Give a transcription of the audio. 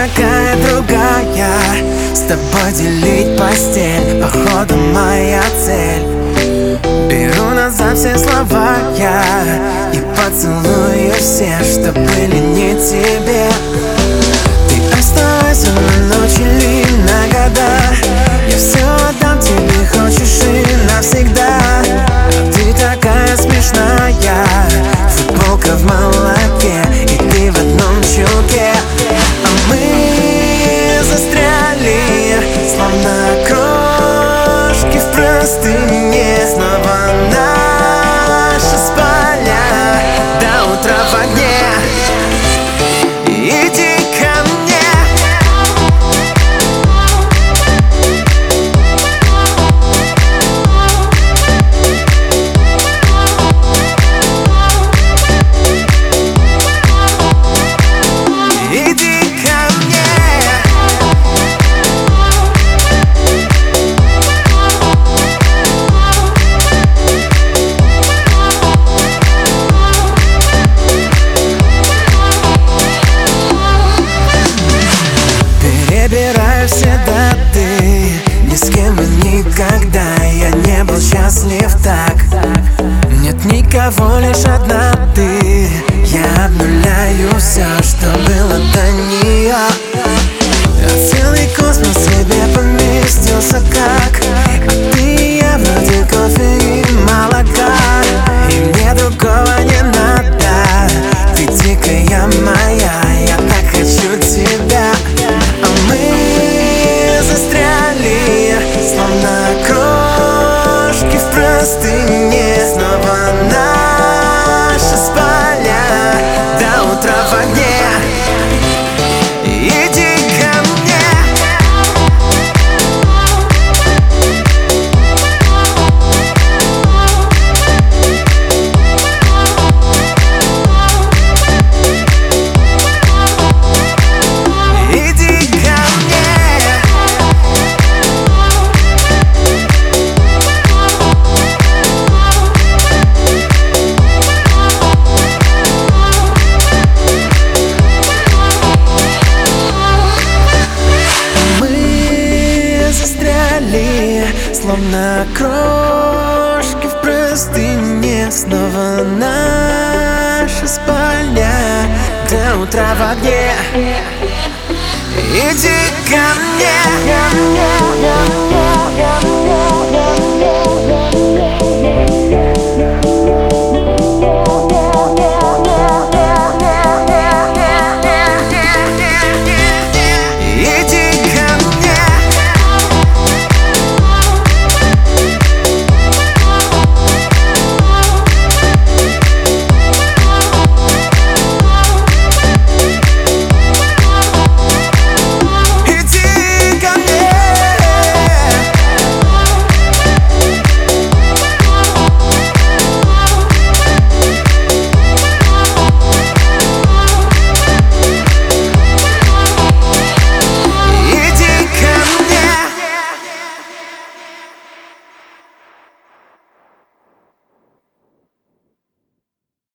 такая другая. С тобой делить постель, походу моя цель. Беру назад все слова я и поцелую все, что были не тебе. Ты оставайся на ночь или на года, я все отдам тебе, хочешь и навсегда. Ты такая смешная, футболка в молоке, и ты в одном чулке. А мы застряли, словно крошки в простыне. Снова наша спальня до утра в огне. Иди ко мне. Перебираю все даты, ни с кем и никогда я не был счастлив так. Нет никого, лишь одна ты. Я обнуляю все, что было до нее. А целый космос в себе поместился как. А ты и я вроде кофе и молока, и мне другого не надо. Ты дикая моя, я так хочу тебя. А мы застряли, словно крошки в простыне. Снова наша спальня до утра в огне. Иди ко мне. Словно крошки в простыне. Снова наша спальня до утра в огне. Иди ко мне.